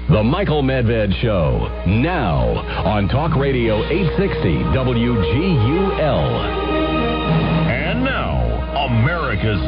The Michael Medved Show, now on Talk Radio 860 WGUL. And now, America's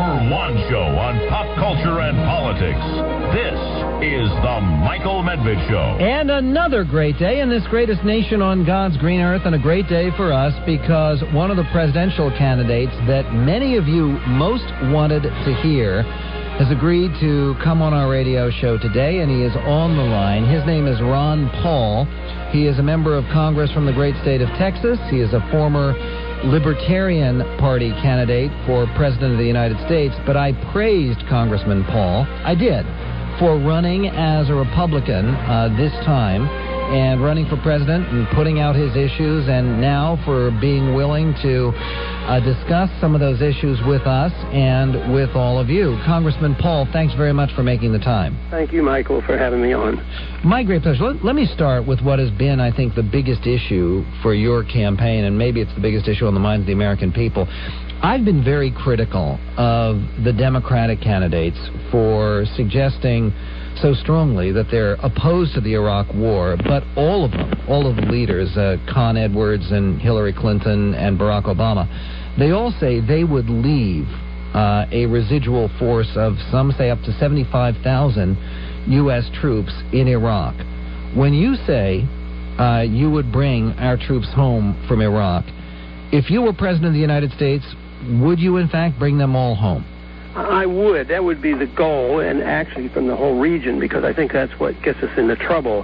#1 show on pop culture and politics. This is The Michael Medved Show. And another great day in this greatest nation on God's green earth, and a great day for us because one of the presidential candidates that many of you most wanted to hear has agreed to come on our radio show today, and he is on the line. His name is Ron Paul. He is a member of Congress from the great state of Texas. He is a former Libertarian Party candidate for President of the United States, but I praised Congressman Paul, I did, for running as a Republican this time and running for president and putting out his issues, and now for being willing to discuss some of those issues with us and with all of you. Congressman Paul, thanks very much for making the time. Thank you, Michael, for having me on. My great pleasure. Let me start with what has been, I think, the biggest issue for your campaign, and maybe it's the biggest issue on the minds of the American people. I've been very critical of the Democratic candidates for suggesting so strongly that they're opposed to the Iraq War, but all of them, all of the leaders, Con Edwards and Hillary Clinton and Barack Obama, they all say they would leave a residual force of, some say, up to 75,000 U.S. troops in Iraq. When you say you would bring our troops home from Iraq, if you were President of the United States, would you in fact bring them all home? I would. That would be the goal, and actually from the whole region, because I think that's what gets us into trouble.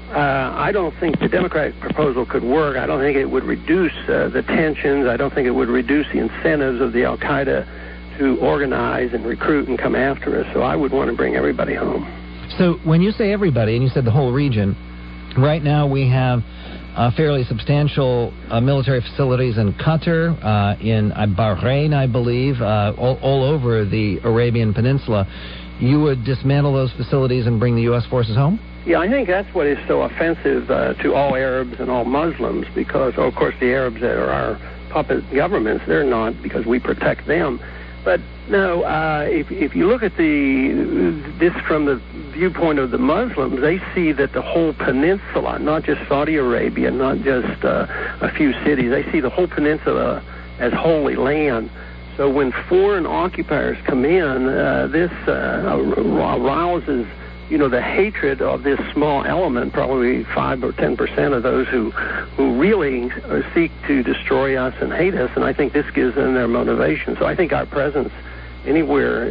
I don't think the Democratic proposal could work. I don't think it would reduce the tensions. I don't think it would reduce the incentives of the Al-Qaeda to organize and recruit and come after us. So I would want to bring everybody home. So when you say everybody, and you said the whole region, right now we have fairly substantial military facilities in Qatar, in Bahrain, I believe, all over the Arabian Peninsula. You would dismantle those facilities and bring the U.S. forces home? Yeah, I think that's what is so offensive to all Arabs and all Muslims, because, of course, the Arabs that are our puppet governments, they're not, because we protect them. But no, if you look at this from the viewpoint of the Muslims, they see that the whole peninsula, not just Saudi Arabia, not just a few cities, they see the whole peninsula as holy land. So when foreign occupiers come in, this arouses, the hatred of this small element, probably 5 or 10% of those who really seek to destroy us and hate us, and I think this gives them their motivation. So I think our presence anywhere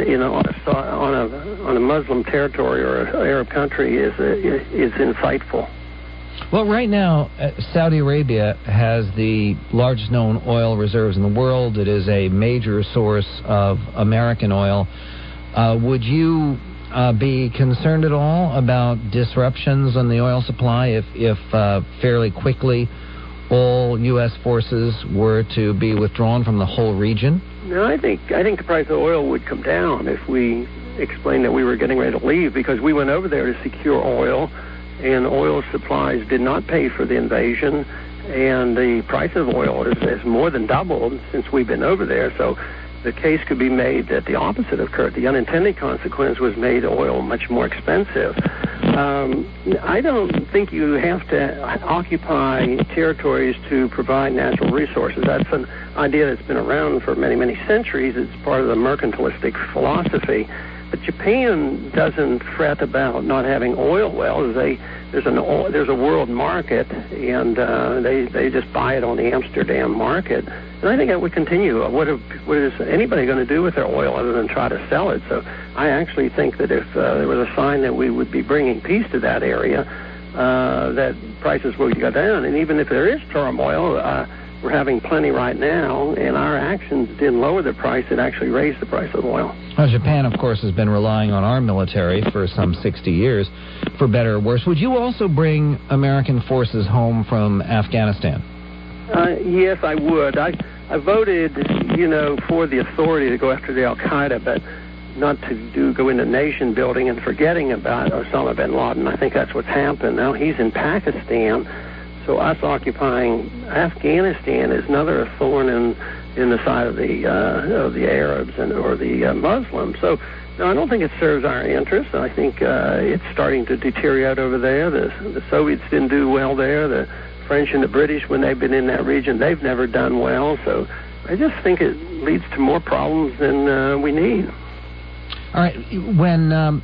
on a Muslim territory or an Arab country is insightful. Well, right now, Saudi Arabia has the largest known oil reserves in the world. It is a major source of American oil. Would you be concerned at all about disruptions on the oil supply if fairly quickly all U.S. forces were to be withdrawn from the whole region? No, I think the price of oil would come down if we explained that we were getting ready to leave, because we went over there to secure oil, and oil supplies did not pay for the invasion, and the price of oil has more than doubled since we've been over there. So the case could be made that the opposite occurred. The unintended consequence was made oil much more expensive. I don't think you have to occupy territories to provide natural resources. That's an idea that's been around for many, many centuries. It's part of the mercantilistic philosophy. But Japan doesn't fret about not having oil wells. There's a world market, and they just buy it on the Amsterdam market. And I think that would continue. What is anybody going to do with their oil other than try to sell it? So I actually think that if there was a sign that we would be bringing peace to that area, that prices will go down. And even if there is turmoil, we're having plenty right now, and our actions didn't lower the price. It actually raised the price of oil. Well, Japan, of course, has been relying on our military for some 60 years, for better or worse. Would you also bring American forces home from Afghanistan? Yes, I would. I voted, for the authority to go after the Al-Qaeda, but not to go into nation building and forgetting about Osama bin Laden. I think that's what's happened. Now he's in Pakistan. So us occupying Afghanistan is another thorn in the side of the Arabs or the Muslims. So No, I don't think it serves our interests. I think it's starting to deteriorate over there. The Soviets didn't do well there. The French and the British, when they've been in that region, they've never done well. So I just think it leads to more problems than we need. All right. When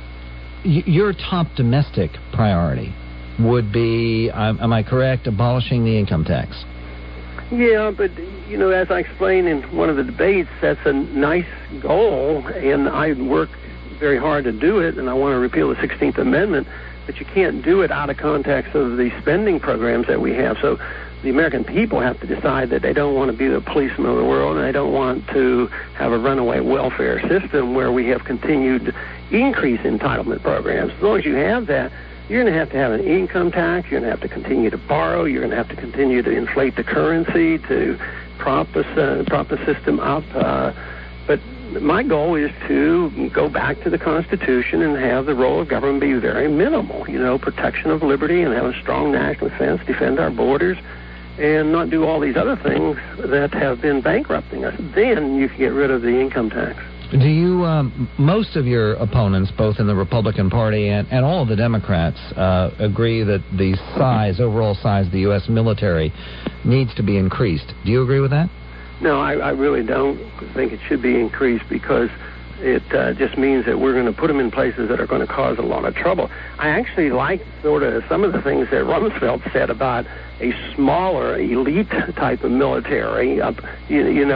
your top domestic priority would be, am I correct, abolishing the income tax? Yeah, but, as I explained in one of the debates, that's a nice goal, and I work very hard to do it, and I want to repeal the 16th Amendment, but you can't do it out of context of the spending programs that we have. So the American people have to decide that they don't want to be the policemen of the world, and they don't want to have a runaway welfare system where we have continued increase in entitlement programs. As long as you have that, you're going to have an income tax. You're going to have to continue to borrow. You're going to have to continue to inflate the currency to prop the system up. But my goal is to go back to the Constitution and have the role of government be very minimal. Protection of liberty and have a strong national defense, defend our borders, and not do all these other things that have been bankrupting us. Then you can get rid of the income tax. Do you, most of your opponents, both in the Republican Party and all of the Democrats, agree that the overall size of the U.S. military needs to be increased? Do you agree with that? No, I really don't think it should be increased because it just means that we're going to put them in places that are going to cause a lot of trouble. I actually like sort of some of the things that Rumsfeld said about a smaller elite type of military, but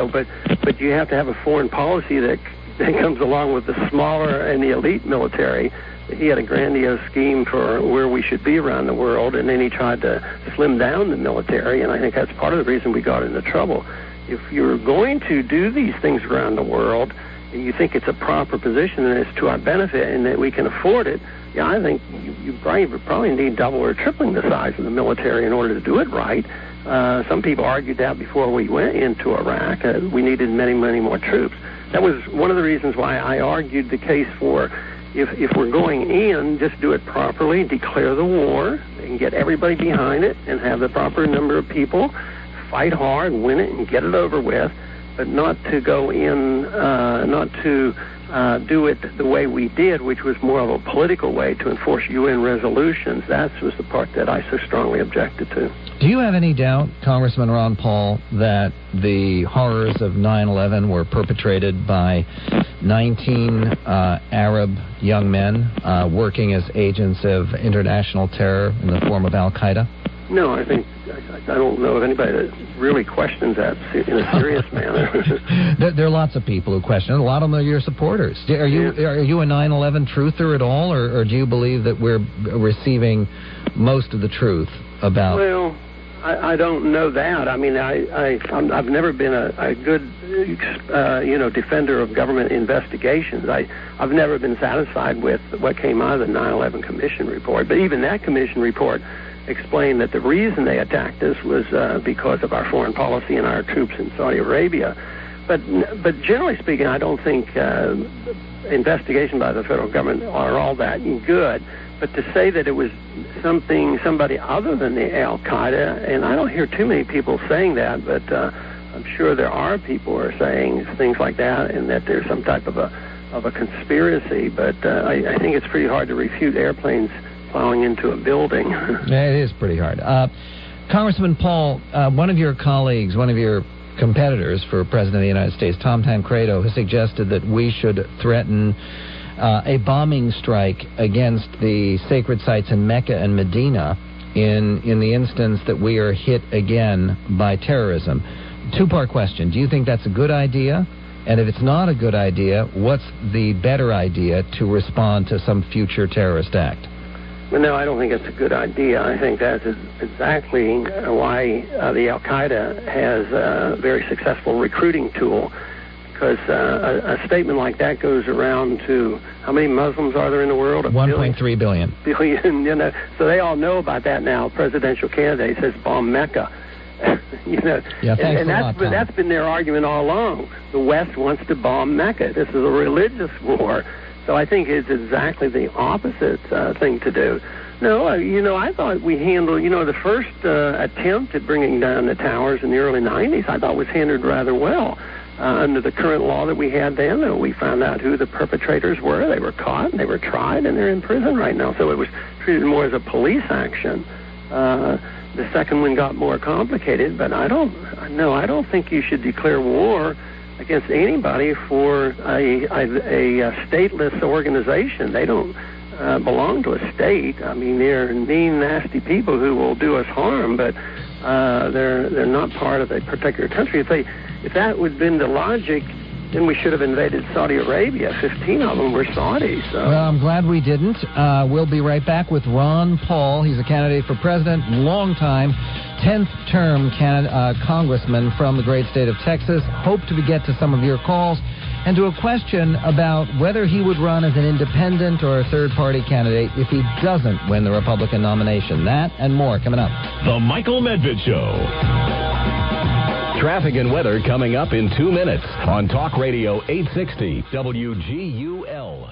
you have to have a foreign policy that comes along with the smaller and the elite military. He had a grandiose scheme for where we should be around the world, and then he tried to slim down the military, and I think that's part of the reason we got into trouble. If you're going to do these things around the world, and you think it's a proper position and it's to our benefit and that we can afford it, I think you probably need double or tripling the size of the military in order to do it right. Some people argued that before we went into Iraq. We needed many, many more troops. That was one of the reasons why I argued the case for if we're going in, just do it properly, declare the war, and get everybody behind it, and have the proper number of people, fight hard, win it, and get it over with, but not to go in, not to do it the way we did, which was more of a political way to enforce UN resolutions. That was the part that I so strongly objected to. Do you have any doubt, Congressman Ron Paul, that the horrors of 9/11 were perpetrated by 19 Arab young men working as agents of international terror in the form of Al-Qaeda? No, I don't know of anybody that really questions that in a serious manner. There are lots of people who question it. A lot of them are your supporters. Are you a 9/11 truther at all, or do you believe that we're receiving most of the truth about? Well, I don't know that. I mean, I've never been a good defender of government investigations. I've never been satisfied with what came out of the 9/11 Commission report. But even that Commission report explained that the reason they attacked us was because of our foreign policy and our troops in Saudi Arabia. But generally speaking, I don't think investigation by the federal government are all that good. But to say that it was somebody other than the Al-Qaeda, and I don't hear too many people saying that, but I'm sure there are people who are saying things like that, and that there's some type of a conspiracy. But I think it's pretty hard to refute airplanes plowing into a building. Yeah, it is pretty hard. Congressman Paul, one of your colleagues, one of your competitors for President of the United States, Tom Tancredo, has suggested that we should threaten a bombing strike against the sacred sites in Mecca and Medina in the instance that we are hit again by terrorism. Two-part question. Do you think that's a good idea? And if it's not a good idea, what's the better idea to respond to some future terrorist act? Well, no, I don't think it's a good idea. I think that's exactly why the Al-Qaeda has a very successful recruiting tool, because a statement like that goes around to, how many Muslims are there in the world? 1.3 billion. Billion, so they all know about that now. Presidential candidate says bomb Mecca. Yeah, thanks and a lot, Tom. that's been their argument all along. The West wants to bomb Mecca. This is a religious war. So I think it's exactly the opposite thing to do. No, I thought we handled, the first attempt at bringing down the towers in the early 90s, I thought was handled rather well. Under the current law that we had then, we found out who the perpetrators were. They were caught, and they were tried, and they're in prison right now. So it was treated more as a police action. The second one got more complicated, but I don't think you should declare war against anybody for a stateless organization. They don't belong to a state. I mean, they're mean, nasty people who will do us harm, but they're not part of a particular country. If that would have been the logic, then we should have invaded Saudi Arabia. 15 of them were Saudis. So. Well, I'm glad we didn't. We'll be right back with Ron Paul. He's a candidate for president, long-time, 10th term congressman from the great state of Texas. Hope to get to some of your calls and to a question about whether he would run as an independent or a third-party candidate if he doesn't win the Republican nomination. That and more coming up. The Michael Medved Show. Traffic and weather coming up in 2 minutes on Talk Radio 860 WGUL.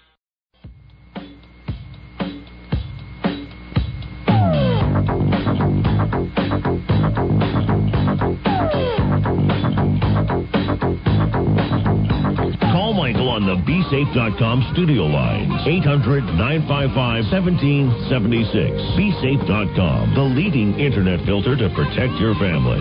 Call Michael on the BeSafe.com studio lines. 800-955-1776. BeSafe.com, the leading internet filter to protect your family.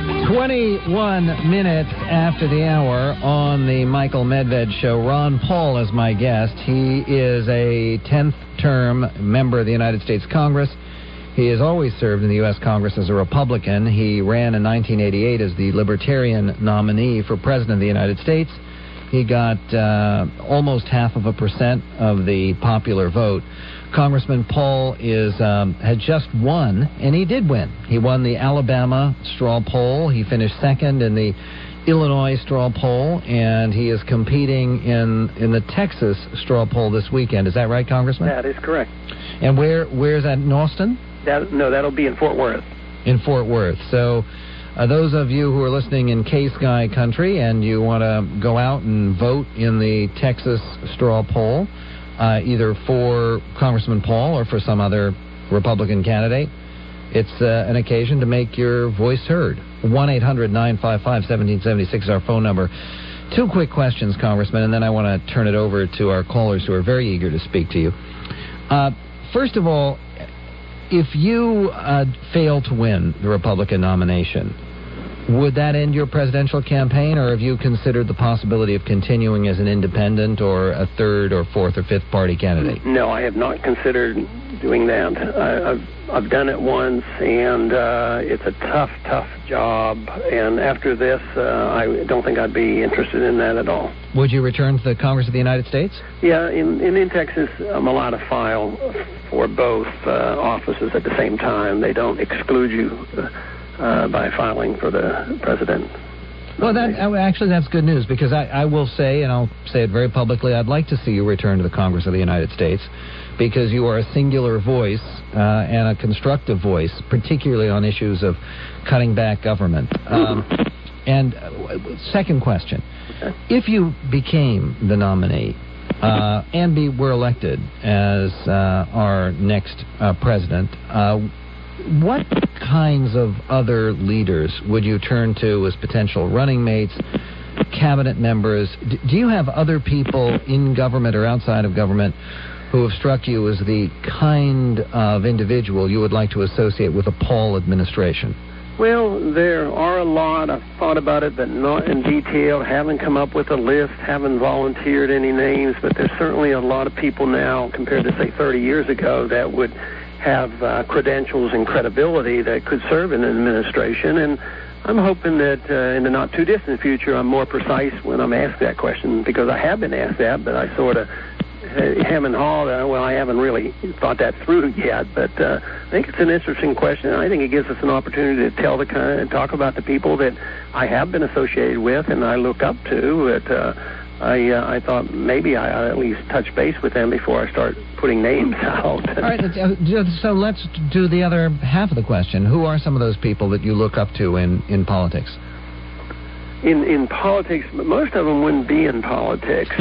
21 minutes after the hour on the Michael Medved Show. Ron Paul is my guest. He is a 10th term member of the United States Congress. He has always served in the U.S. Congress as a Republican. He ran in 1988 as the Libertarian nominee for President of the United States. He got almost 0.5% of the popular vote. Congressman Paul had just won, and he did win. He won the Alabama straw poll. He finished second in the Illinois straw poll, and he is competing in the Texas straw poll this weekend. Is that right, Congressman? That is correct. And where's that, in Austin? That'll be in Fort Worth. In Fort Worth. So those of you who are listening in K-Sky country and you want to go out and vote in the Texas straw poll, either for Congressman Paul or for some other Republican candidate, it's an occasion to make your voice heard. 1-800-955-1776 is our phone number. 2 quick questions, Congressman, and then I want to turn it over to our callers who are very eager to speak to you. First of all, if you fail to win the Republican nomination, would that end your presidential campaign, or have you considered the possibility of continuing as an independent or a third or fourth or fifth party candidate? No, I have not considered doing that. I've done it once, and it's a tough job. And after this, I don't think I'd be interested in that at all. Would you return to the Congress of the United States? Yeah, in Texas, I'm allowed to file for both offices at the same time. They don't exclude you by filing for the president. Well, that's good news, because I will say, and I'll say it very publicly, I'd like to see you return to the Congress of the United States, because you are a singular voice and a constructive voice, particularly on issues of cutting back government. And second question, if you became the nominee and were elected as our next president, what kinds of other leaders would you turn to as potential running mates, cabinet members? Do you have other people in government or outside of government who have struck you as the kind of individual you would like to associate with a Paul administration? Well, there are a lot. I've thought about it, but not in detail. Haven't come up with a list, haven't volunteered any names, but there's certainly a lot of people now, compared to, say, 30 years ago, that would have credentials and credibility that could serve in an administration. And I'm hoping that in the not-too-distant future, I'm more precise when I'm asked that question, because I have been asked that, but I sort of hem and haw. Well, I haven't really thought that through yet, but I think it's an interesting question. I think it gives us an opportunity to talk about the people that I have been associated with and I look up to. I thought maybe I at least touch base with them before I start putting names out. All right, so let's do the other half of the question. Who are some of those people that you look up to in politics? In politics, most of them wouldn't be in politics.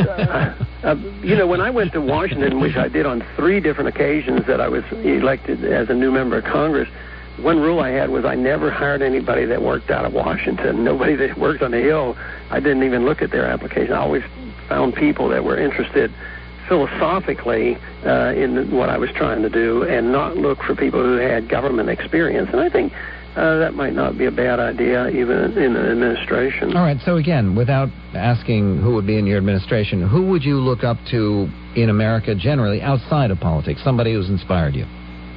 When I went to Washington, which I did on 3 different occasions that I was elected as a new member of Congress, one rule I had was I never hired anybody that worked out of Washington. Nobody that worked on the Hill, I didn't even look at their application. I always found people that were interested philosophically in what I was trying to do and not look for people who had government experience. And I think that might not be a bad idea even in an administration. All right, so again, without asking who would be in your administration, who would you look up to in America generally outside of politics, somebody who's inspired you?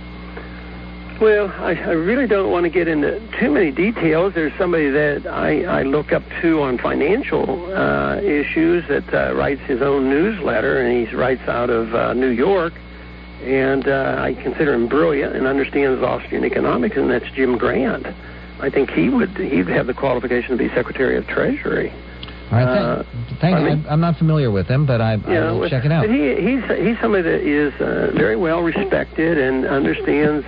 Well, I really don't want to get into too many details. There's somebody that I look up to on financial issues that writes his own newsletter, and he writes out of New York. And I consider him brilliant and understands Austrian economics, and that's Jim Grant. I think he'd have the qualification to be Secretary of Treasury. All right, thank you. I'm not familiar with him, but I will check it out. But he's somebody that is very well respected and understands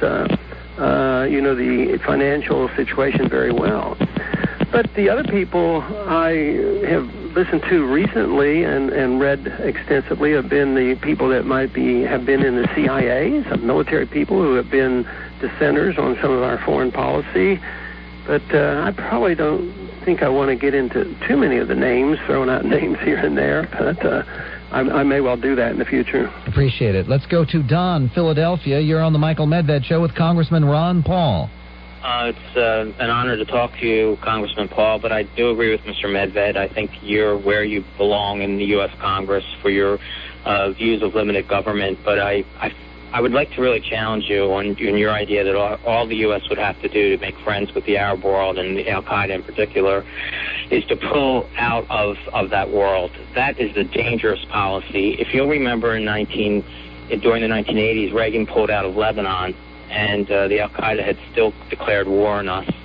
the financial situation very well. But the other people I have listened to recently and read extensively have been the people that have been in the CIA, some military people who have been dissenters on some of our foreign policy. But I probably don't think I want to get into too many of the names, throwing out names here and there. But I may well do that in the future. Appreciate it. Let's go to Don, Philadelphia. You're on the Michael Medved Show with Congressman Ron Paul. It's an honor to talk to you, Congressman Paul, but I do agree with Mr. Medved. I think you're where you belong in the U.S. Congress for your views of limited government, but I would like to really challenge you on your idea that all the U.S. would have to do to make friends with the Arab world and the Al-Qaeda in particular is to pull out of that world. That is the dangerous policy. If you'll remember during the 1980s, Reagan pulled out of Lebanon, and the Al-Qaeda had still declared war on us.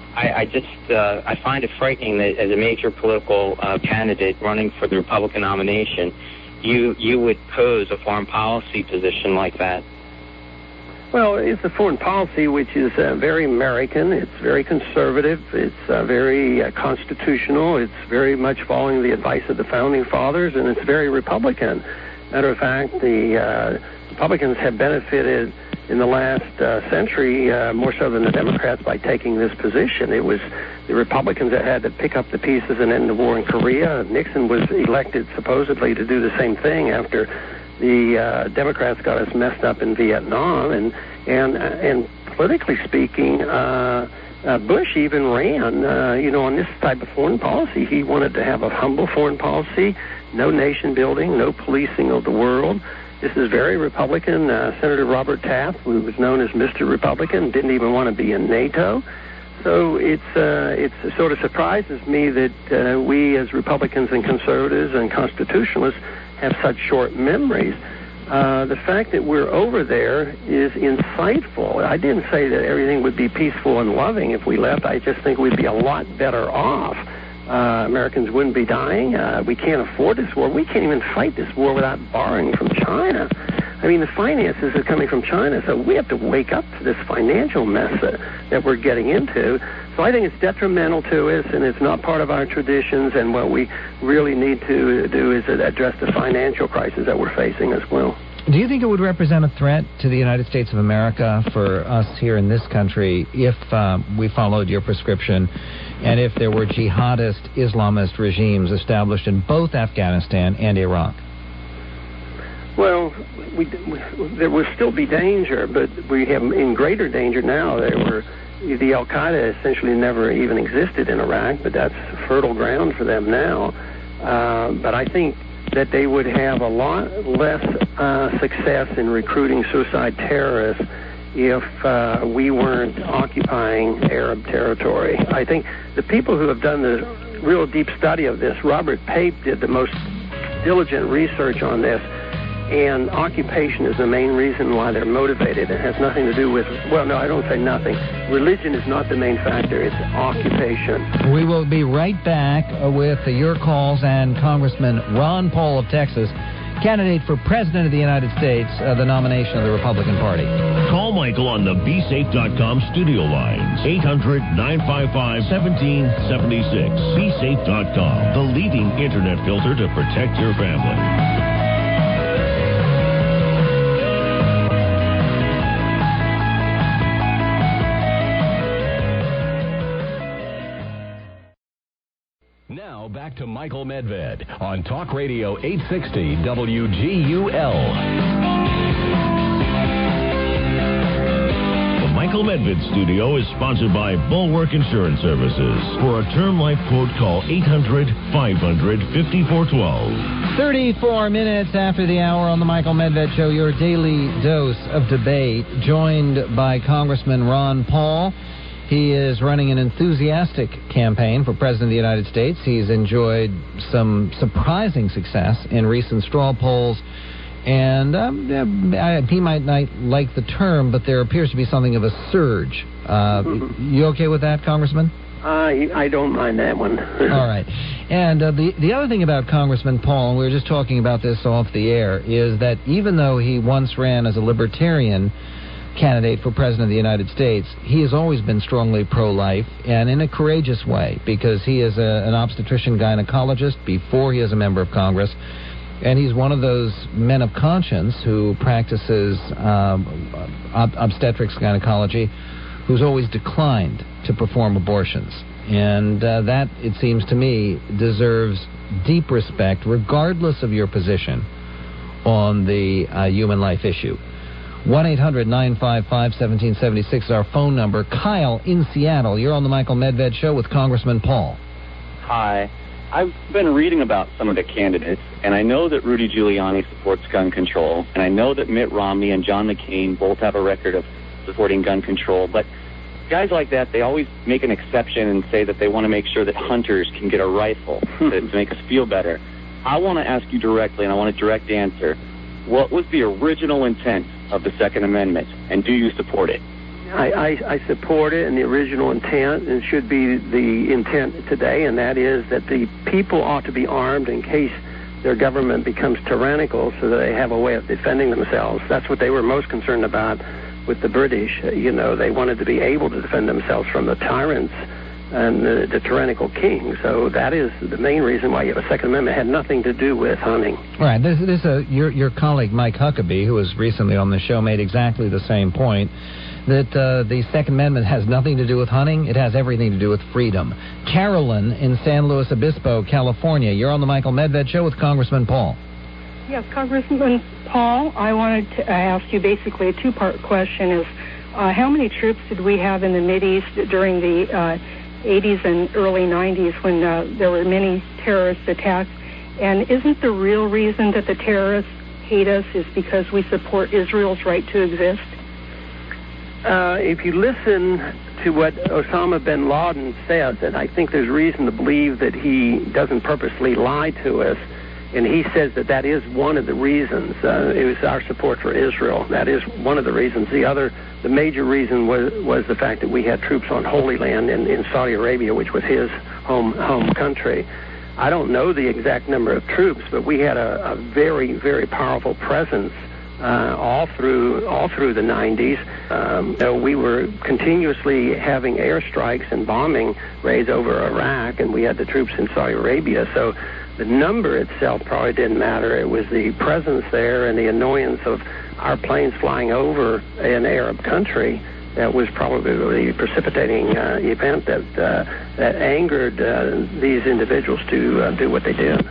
I find it frightening that as a major political candidate running for the Republican nomination, you would pose a foreign policy position like that. Well, it's a foreign policy which is very American. It's very conservative. It's very constitutional. It's very much following the advice of the Founding Fathers, and it's very Republican. Matter of fact, the Republicans have benefited in the last century more so than the Democrats by taking this position. It was the Republicans that had to pick up the pieces and end the war in Korea. Nixon was elected supposedly to do the same thing after the Democrats got us messed up in Vietnam, and politically speaking, Bush even ran, on this type of foreign policy. He wanted to have a humble foreign policy, no nation building, no policing of the world. This is very Republican. Senator Robert Taft, who was known as Mr. Republican, didn't even want to be in NATO. So it sort of surprises me that we as Republicans and conservatives and constitutionalists have such short memories. The fact that we're over there is insightful. I didn't say that everything would be peaceful and loving if we left. I just think we'd be a lot better off. Americans wouldn't be dying. We can't afford this war. We can't even fight this war without borrowing from China. I mean, the finances are coming from China, so we have to wake up to this financial mess that we're getting into. So I think it's detrimental to us, and it's not part of our traditions, and what we really need to do is address the financial crisis that we're facing as well. Do you think it would represent a threat to the United States of America for us here in this country if we followed your prescription and if there were jihadist Islamist regimes established in both Afghanistan and Iraq? Well, there will still be danger, but we have in greater danger now. The Al-Qaeda essentially never even existed in Iraq, but that's fertile ground for them now. But I think that they would have a lot less success in recruiting suicide terrorists if we weren't occupying Arab territory. I think the people who have done the real deep study of this, Robert Pape did the most diligent research on this, and occupation is the main reason why they're motivated. It has nothing to do with, well, no, I don't say nothing. Religion is not the main factor. It's occupation. We will be right back with your calls and Congressman Ron Paul of Texas, candidate for President of the United States, the nomination of the Republican Party. Call Michael on the BeSafe.com studio lines, 800-955-1776. BeSafe.com, the leading internet filter to protect your family. back to Michael Medved on Talk Radio 860 WGUL. Michael Medved Studio is sponsored by Bulwark Insurance Services. For a term life quote, call 800-500-5412. 34 minutes after the hour on the Michael Medved Show, your daily dose of debate, joined by Congressman Ron Paul. He is running an enthusiastic campaign for President of the United States. He's enjoyed some surprising success in recent straw polls. And he might not like the term, but there appears to be something of a surge. You okay with that, Congressman? I don't mind that one. All right. And the other thing about Congressman Paul, and we were just talking about this off the air, is that even though he once ran as a libertarian candidate for President of the United States, he has always been strongly pro-life, and in a courageous way, because he is an obstetrician gynecologist before he is a member of Congress. And he's one of those men of conscience who practices obstetrics gynecology, who's always declined to perform abortions. And that, it seems to me, deserves deep respect, regardless of your position on the human life issue. 1-800-955-1776 is our phone number. Kyle in Seattle, you're on the Michael Medved Show with Congressman Paul. Hi. I've been reading about some of the candidates, and I know that Rudy Giuliani supports gun control, and I know that Mitt Romney and John McCain both have a record of supporting gun control, but guys like that, they always make an exception and say that they want to make sure that hunters can get a rifle to make us feel better. I want to ask you directly, and I want a direct answer. What was the original intent of the Second Amendment, and do you support it? I support it, and the original intent, and should be the intent today, and that is that the people ought to be armed in case their government becomes tyrannical so that they have a way of defending themselves. That's what they were most concerned about with the British. They wanted to be able to defend themselves from the tyrants and the tyrannical king. So that is the main reason why you have a Second Amendment. It had nothing to do with hunting. Right. Your colleague Mike Huckabee, who was recently on the show, made exactly the same point, that the Second Amendment has nothing to do with hunting. It has everything to do with freedom. Carolyn in San Luis Obispo, California. You're on the Michael Medved Show with Congressman Paul. Yes, Congressman Paul, I wanted to ask you basically a two-part question. Is how many troops did we have in the Mideast during the 80s and early 90s when there were many terrorist attacks? And isn't the real reason that the terrorists hate us is because we support Israel's right to exist? If you listen to what Osama bin Laden says, and I think there's reason to believe that he doesn't purposely lie to us, and he says that is one of the reasons. It was our support for Israel. That is one of the reasons. The major reason was the fact that we had troops on Holy Land in Saudi Arabia, which was his home country. I don't know the exact number of troops, but we had a very, very powerful presence all through the 90s. We were continuously having airstrikes and bombing raids over Iraq, and we had the troops in Saudi Arabia. So the number itself probably didn't matter. It was the presence there and the annoyance of our planes flying over an Arab country that was probably the precipitating event that angered these individuals to do what they did.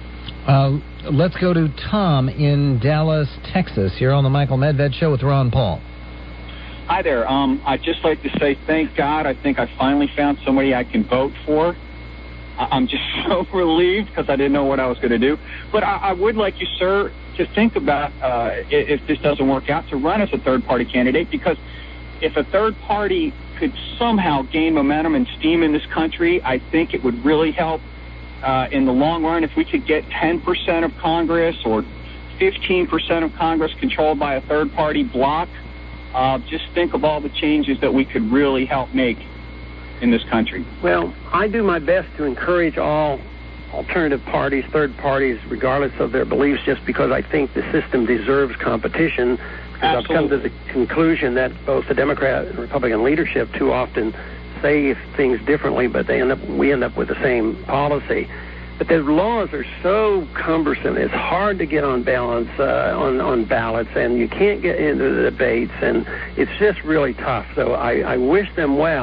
Let's go to Tom in Dallas, Texas. You're on the Michael Medved Show with Ron Paul. Hi there. I'd just like to say thank God. I think I finally found somebody I can vote for. I'm just so relieved because I didn't know what I was going to do. But I would like you, sir, to think about, if this doesn't work out, to run as a third-party candidate, because if a third party could somehow gain momentum and steam in this country, I think it would really help in the long run. If we could get 10% of Congress or 15% of Congress controlled by a third-party bloc, just think of all the changes that we could really help make in this country. Well, I do my best to encourage all alternative parties, third parties, regardless of their beliefs, just because I think the system deserves competition. Because I've come to the conclusion that both the Democrat and Republican leadership too often say things differently, but we end up with the same policy. But the laws are so cumbersome. It's hard to get on balance on ballots, and you can't get into the debates, and it's just really tough. So I wish them well.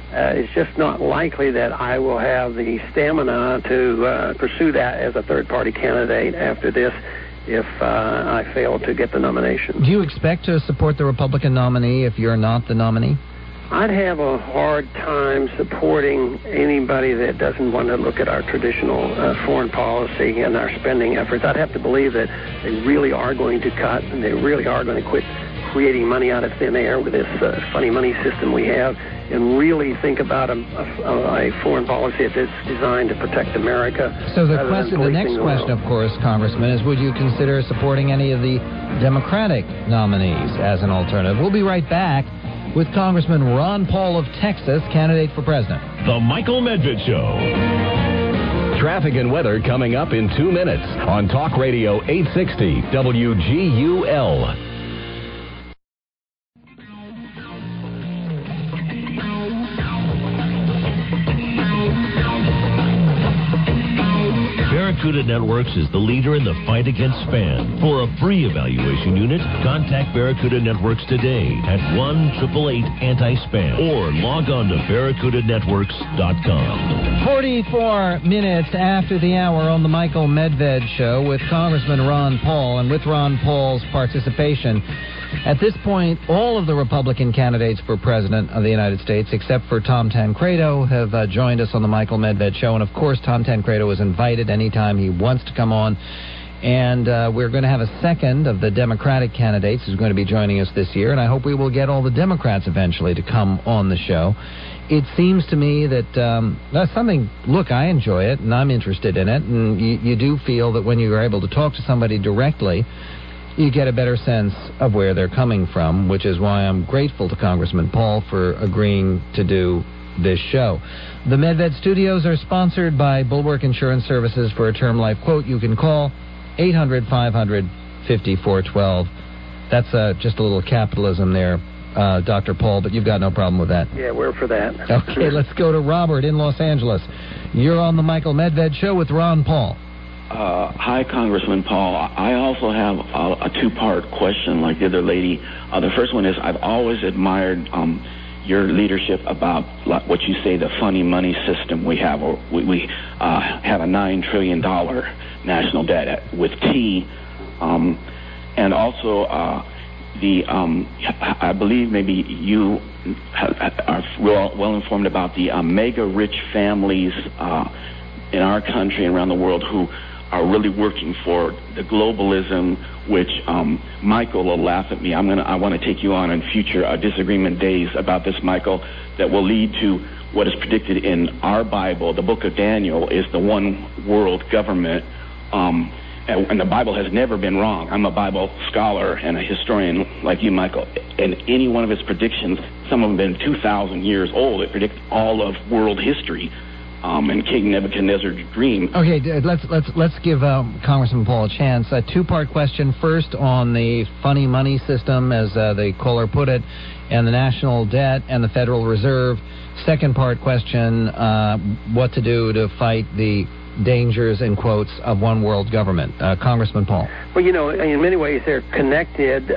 it's just not likely that I will have the stamina to pursue that as a third-party candidate after this if I fail to get the nomination. Do you expect to support the Republican nominee if you're not the nominee? I'd have a hard time supporting anybody that doesn't want to look at our traditional foreign policy and our spending efforts. I'd have to believe that they really are going to cut and they really are going to quit creating money out of thin air with this funny money system we have and really think about a foreign policy that's designed to protect America. So the next question, of course, Congressman, is would you consider supporting any of the Democratic nominees as an alternative? We'll be right back with Congressman Ron Paul of Texas, candidate for president. The Michael Medved Show. Traffic and weather coming up in 2 minutes on Talk Radio 860 WGUL. Barracuda Networks is the leader in the fight against spam. For a free evaluation unit, contact Barracuda Networks today at 1-888-ANTI-SPAM or log on to barracudanetworks.com. 44 minutes after the hour on the Michael Medved Show with Congressman Ron Paul, and with Ron Paul's participation. At this point, all of the Republican candidates for President of the United States, except for Tom Tancredo, have joined us on the Michael Medved Show. And, of course, Tom Tancredo is invited anytime he wants to come on. And we're going to have a second of the Democratic candidates who's going to be joining us this year. And I hope we will get all the Democrats eventually to come on the show. It seems to me that that's something, look, I enjoy it, and I'm interested in it. And you do feel that when you are able to talk to somebody directly, you get a better sense of where they're coming from, which is why I'm grateful to Congressman Paul for agreeing to do this show. The Medved Studios are sponsored by Bulwark Insurance Services. For a term life quote, you can call 800-500-5412. That's just a little capitalism there, Dr. Paul, but you've got no problem with that. Yeah, we're for that. Okay, let's go to Robert in Los Angeles. You're on the Michael Medved Show with Ron Paul. Hi, Congressman Paul. I also have a two-part question like the other lady. The first one is I've always admired your leadership about what you say the funny money system we have. We have a $9 trillion national debt with T. And also I believe maybe you are well informed about the mega rich families in our country and around the world who are really working for the globalism, which Michael will laugh at me. I want to take you on in future disagreement days about this, Michael, that will lead to what is predicted in our Bible. The book of Daniel is the one world government, and the Bible has never been wrong. I'm a Bible scholar and a historian like you, Michael, and any one of its predictions, some of them have been 2,000 years old. It predicts all of world history. And King Nebuchadnezzar's dream. Okay, let's give Congressman Paul a chance. A two-part question. First, on the funny money system, as the caller put it, and the national debt and the Federal Reserve. Second part question, what to do to fight the dangers, in quotes, of one world government. Congressman Paul. Well, you know, in many ways they're connected.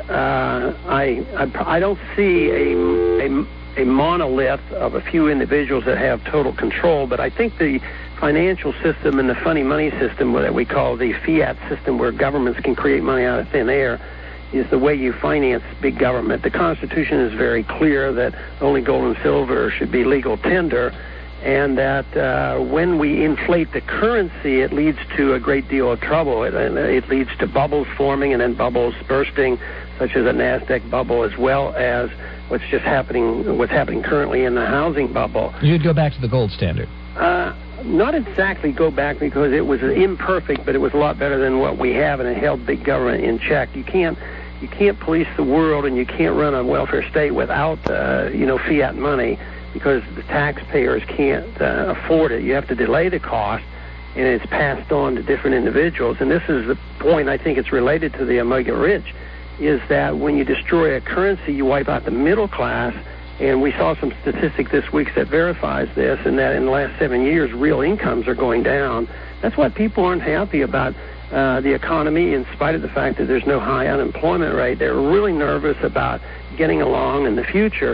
I don't see a monolith of a few individuals that have total control, but I think the financial system and the funny money system that we call the fiat system, where governments can create money out of thin air, is the way you finance big government. The Constitution is very clear that only gold and silver should be legal tender, and that when we inflate the currency, it leads to a great deal of trouble. It leads to bubbles forming and then bubbles bursting, such as a NASDAQ bubble, as well as what's happening currently in the housing bubble. You'd go back to the gold standard. Not exactly go back, because it was imperfect, but it was a lot better than what we have, and it held big government in check. You can't police the world, and you can't run a welfare state without fiat money, because the taxpayers can't afford it. You have to delay the cost, and it's passed on to different individuals. And this is the point, I think it's related to the mega rich, is that when you destroy a currency, you wipe out the middle class. And we saw some statistics this week that verifies this, and that in the last 7 years, real incomes are going down. That's why people aren't happy about the economy, in spite of the fact that there's no high unemployment rate. They're really nervous about getting along in the future.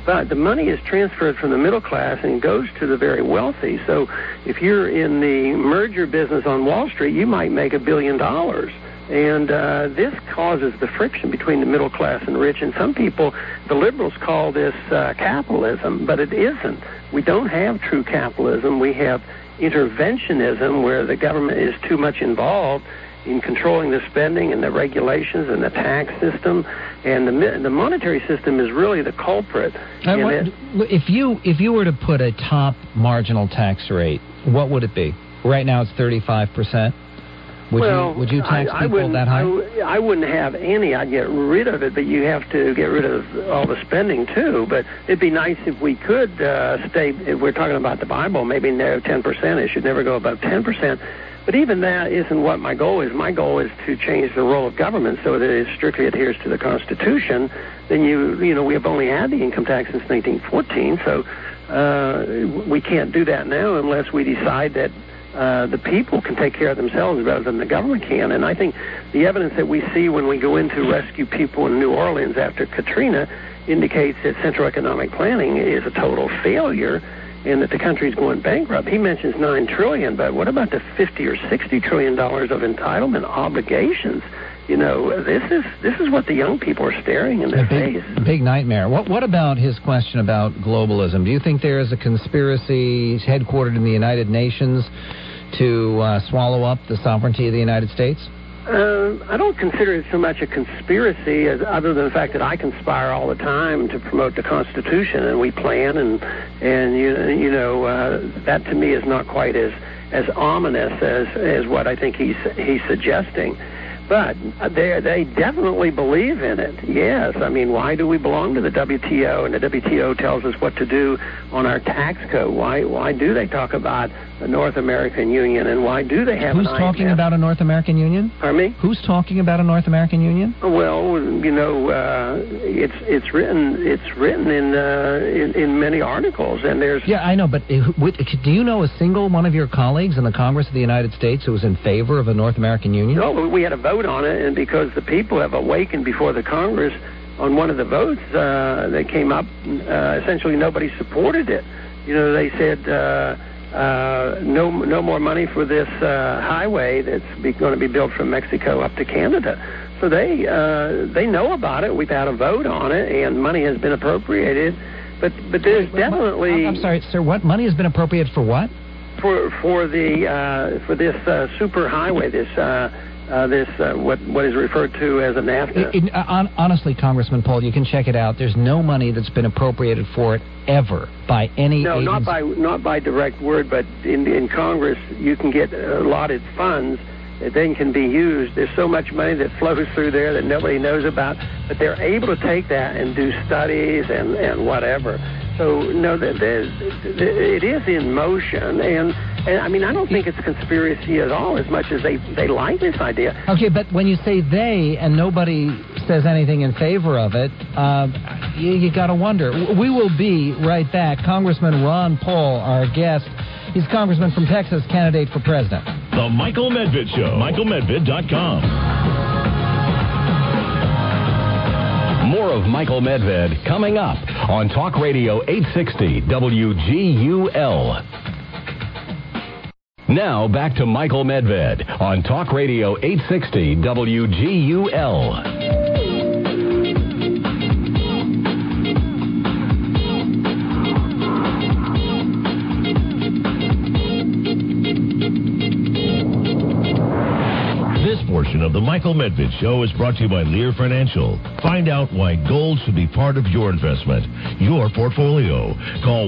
But the money is transferred from the middle class and goes to the very wealthy. So if you're in the merger business on Wall Street, you might make $1 billion. And this causes the friction between the middle class and rich. And some people, the liberals, call this capitalism, but it isn't. We don't have true capitalism. We have interventionism, where the government is too much involved in controlling the spending and the regulations and the tax system, and the monetary system is really the culprit. If you were to put a top marginal tax rate, what would it be? Right now it's 35%. Would you tax people that high? I wouldn't have any. I'd get rid of it, but you have to get rid of all the spending too. But it'd be nice if we could stay. If we're talking about the Bible, maybe 10%. It should never go above 10%. But even that isn't what my goal is. My goal is to change the role of government so that it strictly adheres to the Constitution. Then we have only had the income tax since 1914, so we can't do that now unless we decide that the people can take care of themselves better than the government can. And I think the evidence that we see when we go in to rescue people in New Orleans after Katrina indicates that central economic planning is a total failure and that the country is going bankrupt. He mentions $9 trillion, but what about the $50 or $60 trillion of entitlement obligations? This is what the young people are staring in their face. Big nightmare. What about his question about globalism? Do you think there is a conspiracy headquartered in the United Nations to swallow up the sovereignty of the United States? I don't consider it so much a conspiracy as other than the fact that I conspire all the time to promote the Constitution, and we plan, and that to me is not quite as ominous as what I think he's suggesting. But they definitely believe in it, yes. I mean, why do we belong to the WTO? And the WTO tells us what to do on our tax code. Why do they talk about the North American Union, and why do they have Who's talking about a North American Union? Pardon me? Who's talking about a North American Union? Well, it's written in many articles, and there's... Yeah, I know, but do you know a single one of your colleagues in the Congress of the United States who was in favor of a North American Union? No, we had a vote on it, and because the people have awakened before the Congress on one of the votes that came up, essentially nobody supported it. They said no more money for this highway that's going to be built from Mexico up to Canada. So they know about it. We've had a vote on it, and money has been appropriated. But there's definitely... I'm sorry, sir. What money has been appropriated for? What? For this super highway, what is referred to as a NAFTA. Honestly, Congressman Paul, you can check it out. There's no money that's been appropriated for it ever by any agency. not by direct word, but in Congress you can get allotted funds that then can be used. There's so much money that flows through there that nobody knows about, but they're able to take that and do studies and whatever. So, no, it is in motion, and I mean, I don't think it's conspiracy at all as much as they like this idea. Okay, but when you say they and nobody says anything in favor of it, you got to wonder. We will be right back. Congressman Ron Paul, our guest. He's Congressman from Texas, candidate for president. The Michael Medved Show. MichaelMedved.com. More of Michael Medved coming up on Talk Radio 860 WGUL. Now back to Michael Medved on Talk Radio 860 WGUL. Portion of the Michael Medved Show is brought to you by Lear Financial. Find out why gold should be part of your investment, your portfolio. Call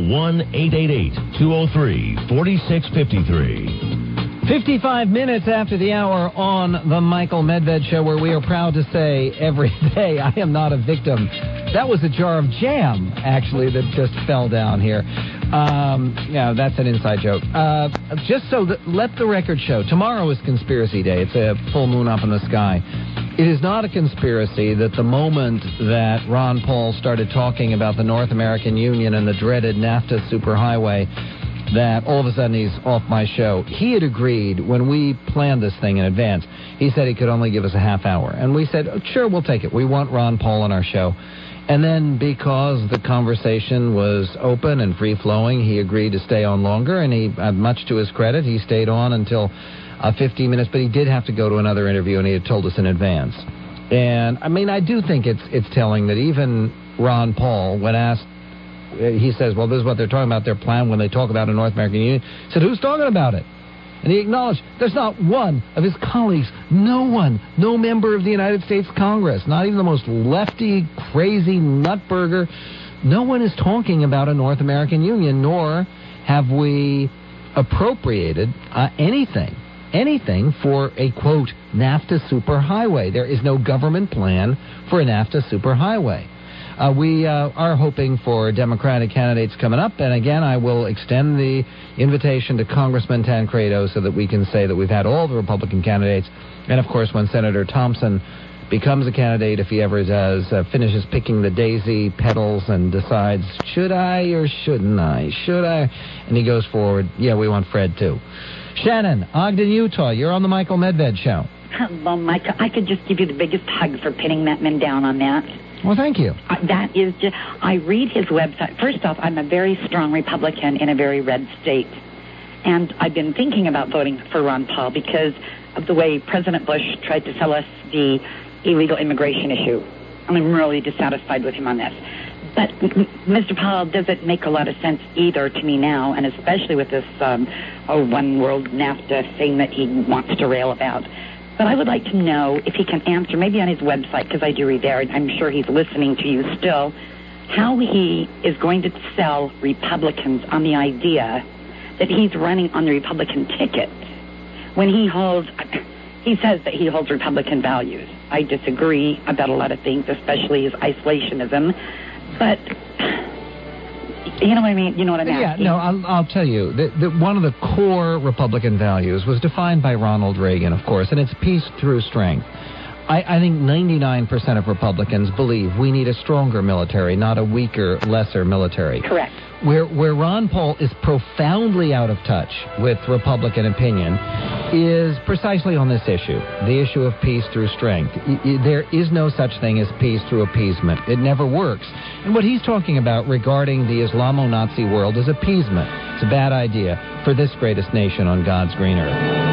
1-888-203-4653. 55 minutes after the hour on the Michael Medved Show, where we are proud to say every day, I am not a victim. That was a jar of jam, actually, that just fell down here. Yeah, that's an inside joke. Just so that, let the record show. Tomorrow is Conspiracy Day. It's a full moon up in the sky. It is not a conspiracy that the moment that Ron Paul started talking about the North American Union and the dreaded NAFTA superhighway, that all of a sudden he's off my show. He had agreed when we planned this thing in advance. He said he could only give us a half hour. And we said, oh, sure, we'll take it. We want Ron Paul on our show. And then because the conversation was open and free-flowing, he agreed to stay on longer, and he, much to his credit, he stayed on until 15 minutes, but he did have to go to another interview, and he had told us in advance. And, I mean, I do think it's telling that even Ron Paul, when asked, he says, well, this is what they're talking about, their plan when they talk about a North American Union. He said, who's talking about it? And he acknowledged there's not one of his colleagues, no member of the United States Congress, not even the most lefty, crazy nutburger. No one is talking about a North American Union, nor have we appropriated anything for a, quote, NAFTA superhighway. There is no government plan for a NAFTA superhighway. We are hoping for Democratic candidates coming up, and again, I will extend the invitation to Congressman Tancredo so that we can say that we've had all the Republican candidates, and of course, when Senator Thompson becomes a candidate, if he ever does, finishes picking the daisy petals and decides, should I or shouldn't I? Should I? And he goes forward, yeah, we want Fred too. Shannon, Ogden, Utah, you're on the Michael Medved Show. Hello, Mike. I could just give you the biggest hug for pinning that man down on that. Well, thank you. That is just, I read his website. First off, I'm a very strong Republican in a very red state. And I've been thinking about voting for Ron Paul because of the way President Bush tried to sell us the illegal immigration issue. I'm really dissatisfied with him on this. But, Mr. Paul, does it make a lot of sense either to me now, and especially with this one world NAFTA thing that he wants to rail about? But I would like to know if he can answer, maybe on his website, because I do read there, and I'm sure he's listening to you still, how he is going to sell Republicans on the idea that he's running on the Republican ticket when he says that he holds Republican values. I disagree about a lot of things, especially his isolationism, but you know what I mean? You know what I'm asking? Yeah, no, I'll tell you. that one of the core Republican values was defined by Ronald Reagan, of course, and it's peace through strength. I think 99% of Republicans believe we need a stronger military, not a weaker, lesser military. Correct. Where Ron Paul is profoundly out of touch with Republican opinion is precisely on this issue, the issue of peace through strength. There is no such thing as peace through appeasement. It never works. And what he's talking about regarding the Islamo-Nazi world is appeasement. It's a bad idea for this greatest nation on God's green earth.